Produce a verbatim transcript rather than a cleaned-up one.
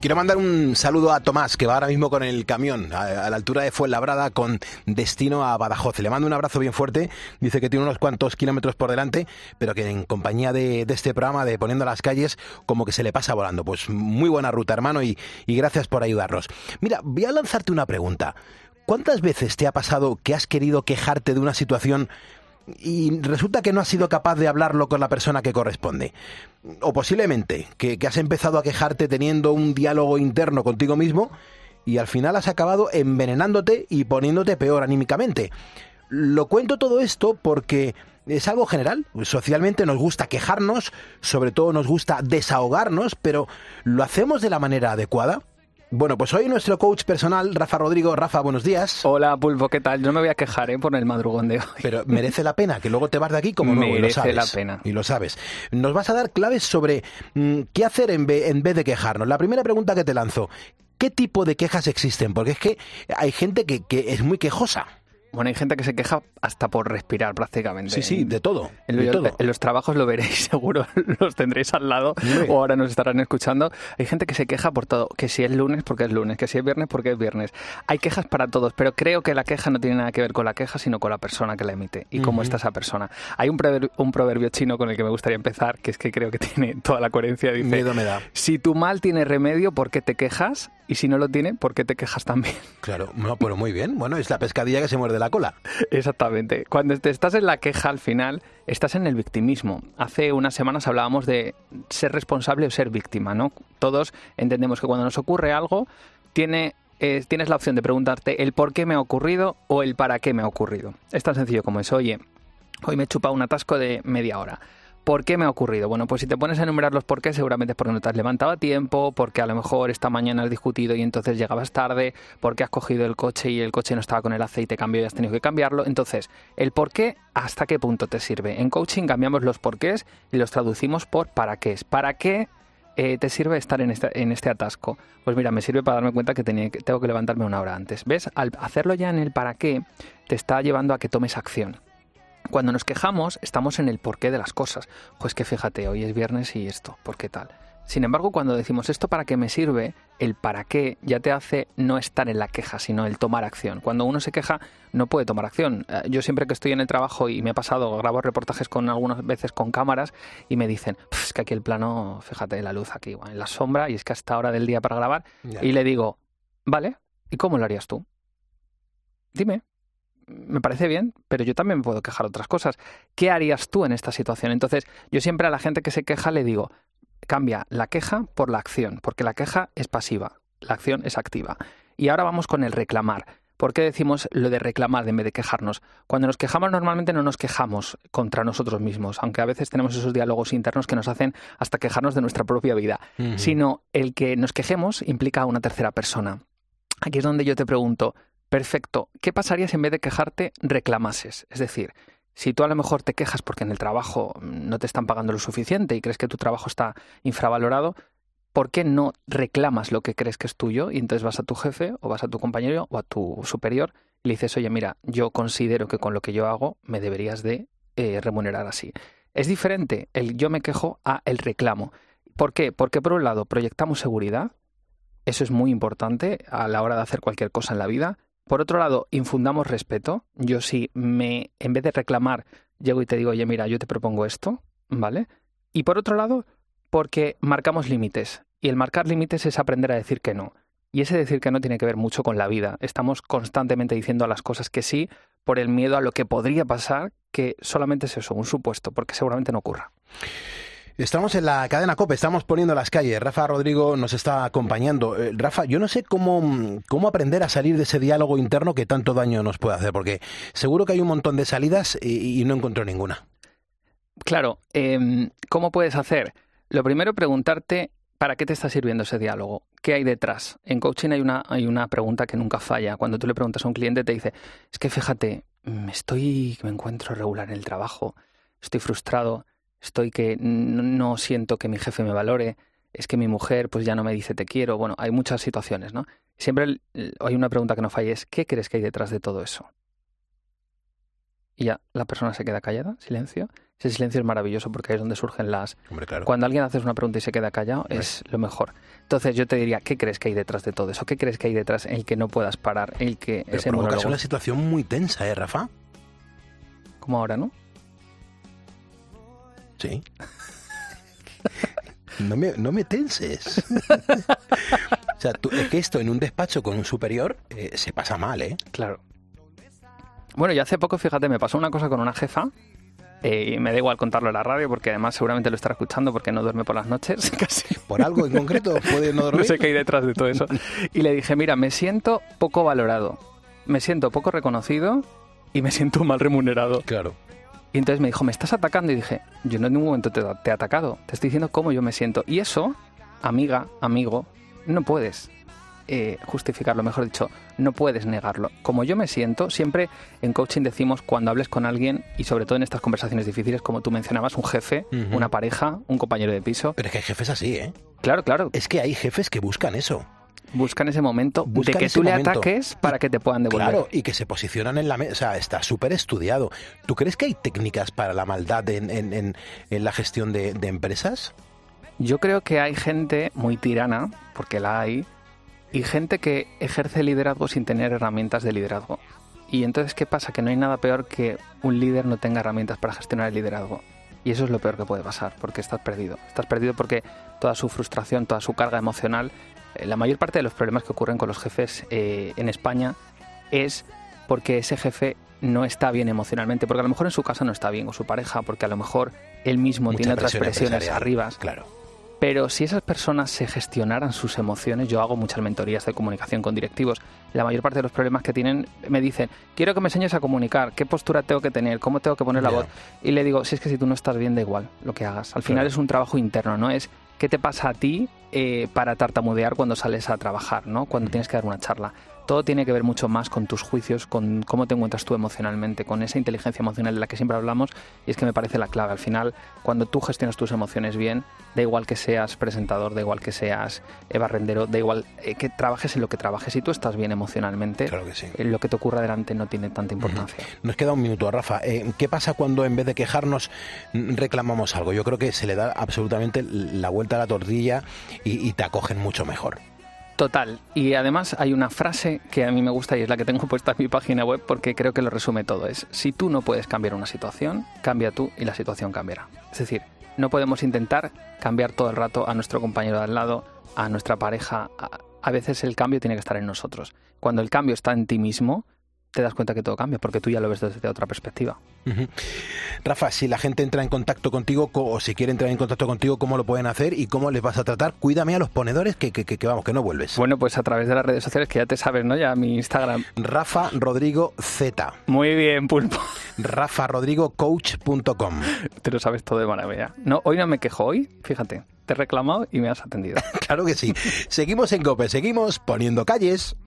Quiero mandar un saludo a Tomás, que va ahora mismo con el camión a, a la altura de Fuenlabrada con destino a Badajoz. Le mando un abrazo bien fuerte. Dice que tiene unos cuantos kilómetros por delante, pero que en compañía de, de este programa de Poniendo las Calles, como que se le pasa volando. Pues muy buena ruta, hermano, y, y gracias por ayudarnos. Mira, voy a lanzarte una pregunta. ¿Cuántas veces te ha pasado que has querido quejarte de una situación y resulta que no has sido capaz de hablarlo con la persona que corresponde? O posiblemente que, que has empezado a quejarte teniendo un diálogo interno contigo mismo y al final has acabado envenenándote y poniéndote peor anímicamente. Lo cuento todo esto porque es algo general. Socialmente nos gusta quejarnos, sobre todo nos gusta desahogarnos, pero ¿lo hacemos de la manera adecuada? Bueno, pues hoy nuestro coach personal, Rafa Rodrigo. Rafa, buenos días. Hola, Pulpo, ¿qué tal? Yo no me voy a quejar ¿eh? por el madrugón de hoy. Pero merece la pena, que luego te vas de aquí como nuevo, y lo sabes. Merece la pena. Y lo sabes. Nos vas a dar claves sobre mmm, qué hacer en vez, en vez de quejarnos. La primera pregunta que te lanzo, ¿qué tipo de quejas existen? Porque es que hay gente que, que es muy quejosa. Bueno, hay gente que se queja hasta por respirar prácticamente. Sí, sí, de todo. En, de en, todo. en los trabajos lo veréis, seguro, los tendréis al lado sí. O ahora nos estarán escuchando. Hay gente que se queja por todo, que si es lunes porque es lunes, que si es viernes porque es viernes. Hay quejas para todos, pero creo que la queja no tiene nada que ver con la queja, sino con la persona que la emite y uh-huh. cómo está esa persona. Hay un proverbio, un proverbio chino con el que me gustaría empezar, que es que creo que tiene toda la coherencia. Dice, miedo me da. Si tu mal tiene remedio, ¿por qué te quejas? Y si no lo tiene, ¿por qué te quejas también? Claro, no, pero muy bien. Bueno, es la pescadilla que se muerde la cola. Exactamente. Cuando te estás en la queja al final, estás en el victimismo. Hace unas semanas hablábamos de ser responsable o ser víctima, ¿no? Todos entendemos que cuando nos ocurre algo, tiene, eh, tienes la opción de preguntarte el por qué me ha ocurrido o el para qué me ha ocurrido. Es tan sencillo como eso. Oye, hoy me he chupado un atasco de media hora. ¿Por qué me ha ocurrido? Bueno, pues si te pones a enumerar los por qué, seguramente es porque no te has levantado a tiempo, porque a lo mejor esta mañana has discutido y entonces llegabas tarde, porque has cogido el coche y el coche no estaba con el aceite cambio y has tenido que cambiarlo. Entonces, el por qué, ¿hasta qué punto te sirve? En coaching cambiamos los porqués y los traducimos por para qué. ¿Para qué eh, te sirve estar en este, en este atasco? Pues mira, me sirve para darme cuenta que, tenía, que tengo que levantarme una hora antes. ¿Ves? Al hacerlo ya en el para qué, te está llevando a que tomes acción. Cuando nos quejamos, estamos en el porqué de las cosas. Pues que fíjate, hoy es viernes y esto, ¿por qué tal? Sin embargo, cuando decimos esto para qué me sirve, el para qué ya te hace no estar en la queja, sino el tomar acción. Cuando uno se queja, no puede tomar acción. Yo siempre que estoy en el trabajo y me ha pasado, grabo reportajes con algunas veces con cámaras y me dicen, es que aquí el plano, fíjate, la luz aquí, en la sombra, y es que hasta hora del día para grabar. Yeah. Y le digo, vale, ¿y cómo lo harías tú? Dime. Me parece bien, pero yo también me puedo quejar de otras cosas. ¿Qué harías tú en esta situación? Entonces, yo siempre a la gente que se queja le digo, cambia la queja por la acción, porque la queja es pasiva, la acción es activa. Y ahora vamos con el reclamar. ¿Por qué decimos lo de reclamar en vez de quejarnos? Cuando nos quejamos normalmente no nos quejamos contra nosotros mismos, aunque a veces tenemos esos diálogos internos que nos hacen hasta quejarnos de nuestra propia vida, uh-huh. sino el que nos quejemos implica a una tercera persona. Aquí es donde yo te pregunto, perfecto, ¿qué pasaría si en vez de quejarte reclamases? Es decir, si tú a lo mejor te quejas porque en el trabajo no te están pagando lo suficiente y crees que tu trabajo está infravalorado, ¿por qué no reclamas lo que crees que es tuyo? Y entonces vas a tu jefe o vas a tu compañero o a tu superior y le dices, oye, mira, yo considero que con lo que yo hago me deberías de eh, remunerar así. Es diferente el yo me quejo a el reclamo. ¿Por qué? Porque por un lado proyectamos seguridad, eso es muy importante a la hora de hacer cualquier cosa en la vida. Por otro lado, infundamos respeto. Yo si me, en vez de reclamar, llego y te digo, oye, mira, yo te propongo esto, ¿vale? Y por otro lado, porque marcamos límites. Y el marcar límites es aprender a decir que no. Y ese decir que no tiene que ver mucho con la vida. Estamos constantemente diciendo a las cosas que sí por el miedo a lo que podría pasar, que solamente es eso, un supuesto, porque seguramente no ocurra. Estamos en la cadena COPE, estamos poniendo las calles. Rafa Rodrigo nos está acompañando. Eh, Rafa, yo no sé cómo, cómo aprender a salir de ese diálogo interno que tanto daño nos puede hacer, porque seguro que hay un montón de salidas y, y no encuentro ninguna. Claro, eh, ¿cómo puedes hacer? Lo primero, preguntarte ¿para qué te está sirviendo ese diálogo? ¿Qué hay detrás? En coaching hay una, hay una pregunta que nunca falla. Cuando tú le preguntas a un cliente te dice, es que fíjate, estoy, me encuentro regular en el trabajo, estoy frustrado, estoy que no siento que mi jefe me valore, es que mi mujer pues ya no me dice te quiero. Bueno, hay muchas situaciones, ¿no? Siempre hay una pregunta que no falla, es ¿qué crees que hay detrás de todo eso? Y ya la persona se queda callada, silencio. Ese silencio es maravilloso porque ahí es donde surgen las... Hombre, claro. Cuando alguien hace una pregunta y se queda callado, Hombre. es lo mejor. Entonces yo te diría, ¿qué crees que hay detrás de todo eso? ¿Qué crees que hay detrás en el que no puedas parar? El que Pero ese provocas monólogo... una situación muy tensa, ¿eh, Rafa? Como ahora, ¿no? Sí. No me, no me tenses. O sea, tú, es que esto en un despacho con un superior eh, se pasa mal, ¿eh? Claro. Bueno, y hace poco, fíjate, me pasó una cosa con una jefa. Eh, y me da igual contarlo en la radio porque además seguramente lo estará escuchando porque no duerme por las noches casi. ¿Por algo en concreto puede no dormir? No sé qué hay detrás de todo eso. Y le dije, mira, me siento poco valorado, me siento poco reconocido y me siento mal remunerado. Claro. Y entonces me dijo, ¿me estás atacando? Y dije, yo no en ningún momento te, te he atacado, te estoy diciendo cómo yo me siento. Y eso, amiga, amigo, no puedes eh, justificarlo, mejor dicho, no puedes negarlo. Como yo me siento, siempre en coaching decimos cuando hables con alguien, y sobre todo en estas conversaciones difíciles, como tú mencionabas, un jefe, uh-huh. una pareja, un compañero de piso. Pero es que hay jefes así, ¿eh? Claro, claro. Es que hay jefes que buscan eso. Buscan ese momento Buscan de que ese tú le momento. ataques para que te puedan devolver. Claro, y que se posicionan en la mesa. O sea, está súper estudiado. ¿Tú crees que hay técnicas para la maldad en, en, en, en la gestión de, de empresas? Yo creo que hay gente muy tirana, porque la hay, y gente que ejerce liderazgo sin tener herramientas de liderazgo. Y entonces, ¿qué pasa? Que no hay nada peor que un líder no tenga herramientas para gestionar el liderazgo. Y eso es lo peor que puede pasar, porque estás perdido. Estás perdido porque toda su frustración, toda su carga emocional, eh, la mayor parte de los problemas que ocurren con los jefes eh, en España es porque ese jefe no está bien emocionalmente, porque a lo mejor en su casa no está bien, o su pareja, porque a lo mejor él mismo Mucha tiene otras presión presiones arriba. Claro. Pero si esas personas se gestionaran sus emociones, yo hago muchas mentorías de comunicación con directivos, la mayor parte de los problemas que tienen me dicen, quiero que me enseñes a comunicar, qué postura tengo que tener, cómo tengo que poner la Yeah. voz. Y le digo, si es que si tú no estás bien, da igual lo que hagas. Al final Claro. es un trabajo interno, ¿no? Es qué te pasa a ti eh, para tartamudear cuando sales a trabajar, ¿no? Cuando tienes que dar una charla. Todo tiene que ver mucho más con tus juicios, con cómo te encuentras tú emocionalmente, con esa inteligencia emocional de la que siempre hablamos, y es que me parece la clave. Al final, cuando tú gestionas tus emociones bien, da igual que seas presentador, da igual que seas barrendero, da igual eh, que trabajes en lo que trabajes. Si tú estás bien emocionalmente, Claro que sí. eh, lo que te ocurra delante no tiene tanta importancia. Uh-huh. Nos queda un minuto, Rafa. Eh, ¿Qué pasa cuando en vez de quejarnos reclamamos algo? Yo creo que se le da absolutamente la vuelta a la tortilla y, y te acogen mucho mejor. Total. Y además hay una frase que a mí me gusta y es la que tengo puesta en mi página web porque creo que lo resume todo. Es, si tú no puedes cambiar una situación, cambia tú y la situación cambiará. Es decir, no podemos intentar cambiar todo el rato a nuestro compañero de al lado, a nuestra pareja. A, a veces el cambio tiene que estar en nosotros. Cuando el cambio está en ti mismo, te das cuenta que todo cambia porque tú ya lo ves desde otra perspectiva. Uh-huh. Rafa, si la gente entra en contacto contigo o si quiere entrar en contacto contigo, ¿cómo lo pueden hacer y cómo les vas a tratar? Cuídame a los ponedores que, que, que, que vamos, que no vuelves. Bueno, pues a través de las redes sociales que ya te sabes, ¿no? Ya mi Instagram. Rafa Rodrigo Z. Muy bien, Pulpo. rafa rodrigo coach punto com. Te lo sabes todo de maravilla. No, hoy no me quejo, hoy, fíjate, te he reclamado y me has atendido. Claro que sí. Seguimos en COPE, seguimos poniendo calles.